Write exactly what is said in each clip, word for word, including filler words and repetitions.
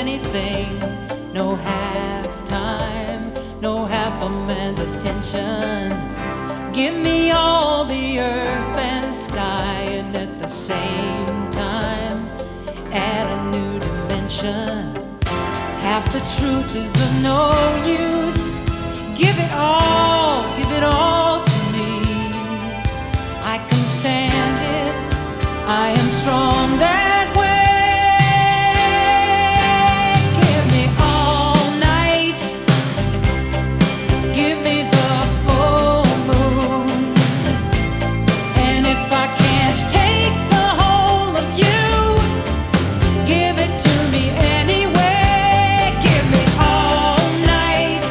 anything. No half time, no half a man's attention. Give me all the earth and sky, and at the same time add a new dimension. Half the truth is of no use. Give it all, give it all to me. I can stand it, I am strong that way. Give me all night, give me the full moon. And if I can't take the whole of you, give it to me anyway. Give me all night,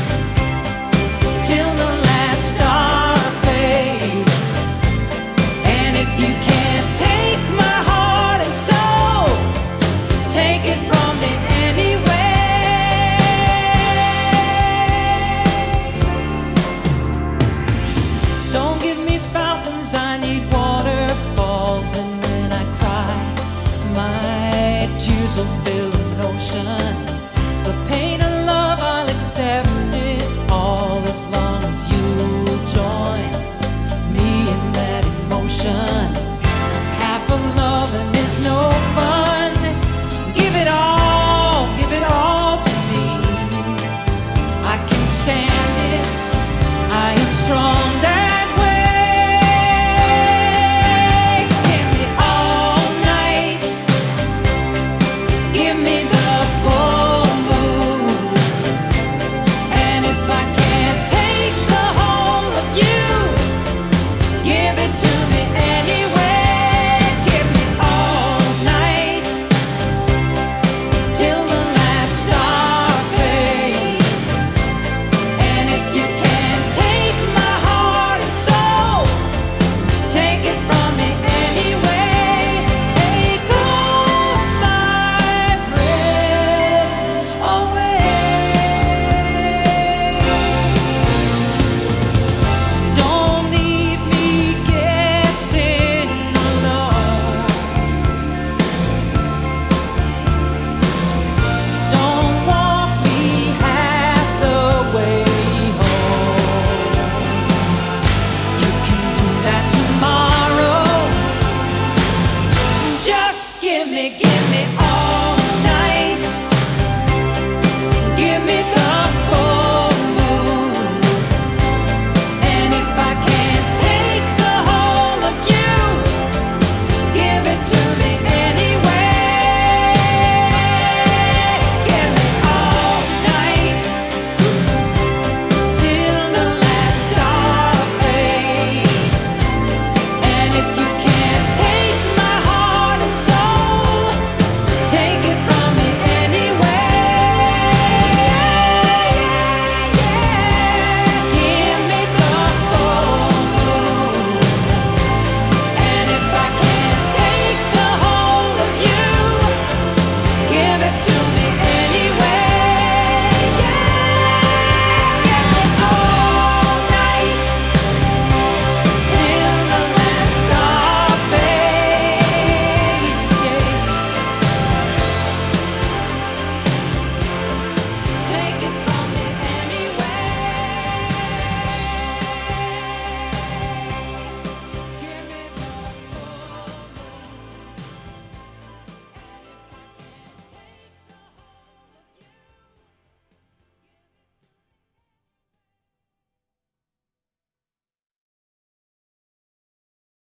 till the last star fades. And if you can't take my heart and soul, take it from me anyway. Don't give me fountains, I need waterfalls. And when I cry, my tears will fill an ocean. The pain of love, I'll accept it all, as long as you join me in that emotion. 'Cause half of loving is no fun. Give it all, give it all to me. I can stand it, I am strong that way. Give me all night, give me